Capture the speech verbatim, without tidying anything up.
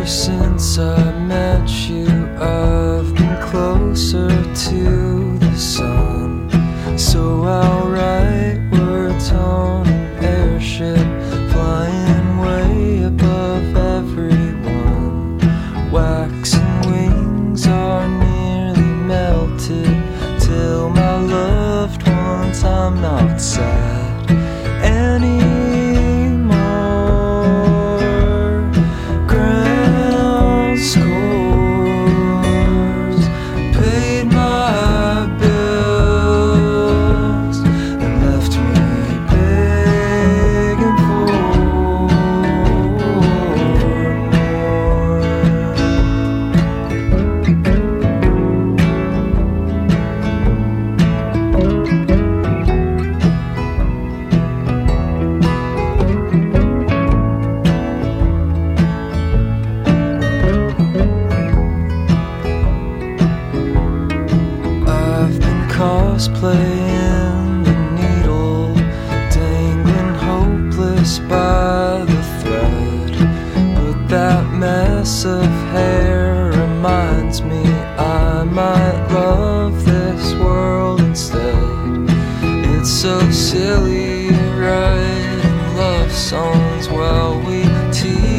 Ever since I met you, I've been closer to the sun. So I'll write words on an airship, flying way above everyone. Waxing wings are nearly melted, till my loved ones I'm not sad anymore. Ground scores, paid my bills, and left me begging for cosplaying the needle, dangling hopeless by the thread. But that mess of hair reminds me I might love this world instead. It's so silly writing love songs while we tease